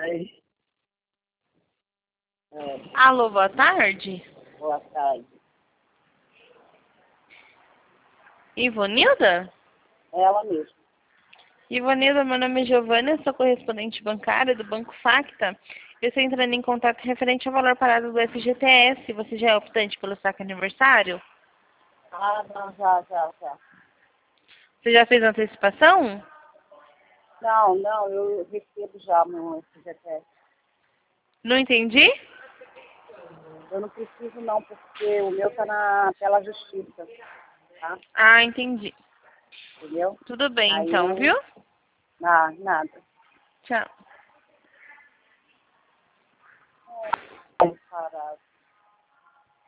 Aí, Alô, boa tarde. boa tarde. Ivonilda? Ela mesma. Ivonilda, meu nome é Giovana, eu sou correspondente bancária do Banco Facta. Eu estou entrando em contato referente ao valor parado do FGTS. Você já é optante pelo saque aniversário? Ah, não, já. Você já fez antecipação? Não, eu recebo já meu FGTS. Não entendi? Eu não preciso não, porque o meu tá pela justiça, tá? Ah, entendi. Entendeu? Tudo bem, Aí então, eu... viu? Nada. Tchau. Parado.